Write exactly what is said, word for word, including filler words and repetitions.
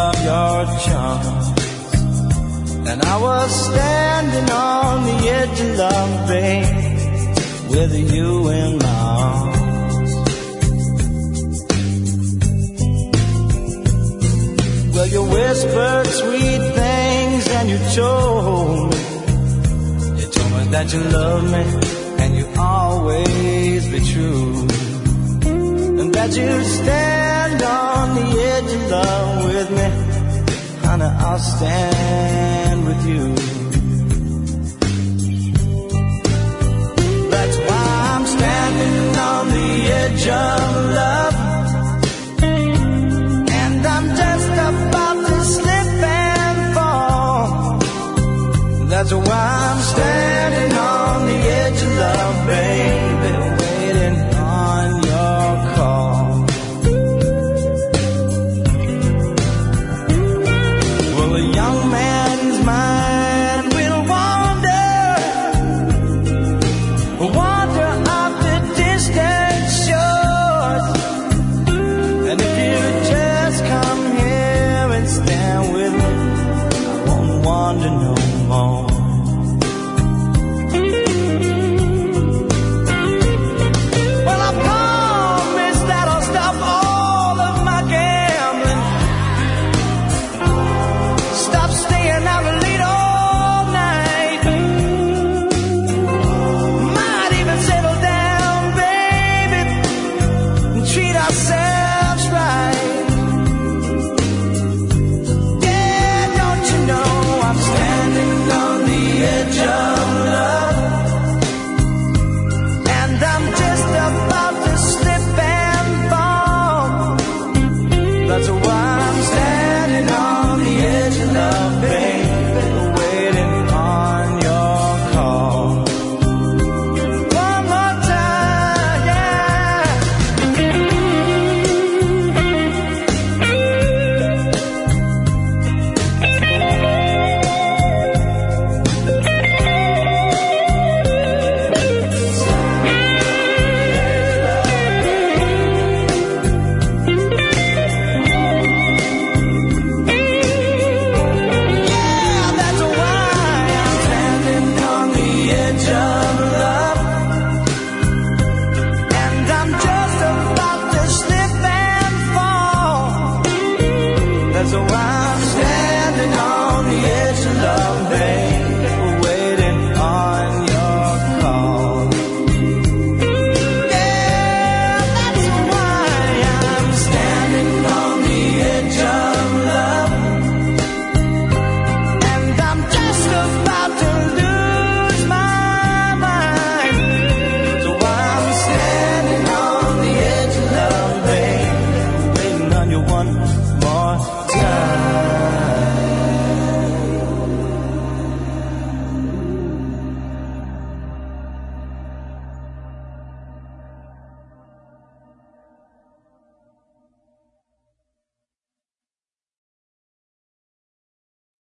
of your charms. And I was standing on the edge of love, babe, with you in my arms. Well, you whispered sweet things and you told me, you told me that you love me and you always be true, and that you stand on the edge of love with me. Honey, I'll stand with you. That's why I'm standing on the edge of love, and I'm just about to slip and fall. That's why I'm standing on the edge of love, baby, waiting on your call. Well, a young man's mind will wander, wander off the distant shores. And if you just come here and stand with me, I won't wander no more. Well, I promise that I'll stop all of my gambling, stop staying out late all night, might even settle down, baby, and treat ourselves right. Yeah, don't you know I'm standing on the edge of love, and I'm just about to slip and fall. That's why I'm standing on the edge of love, baby, waiting on your call. One more time, yeah. Yeah, that's why I'm standing on the edge of love, and I'm just about to slip and fall. That's why I'm standing on the edge of love,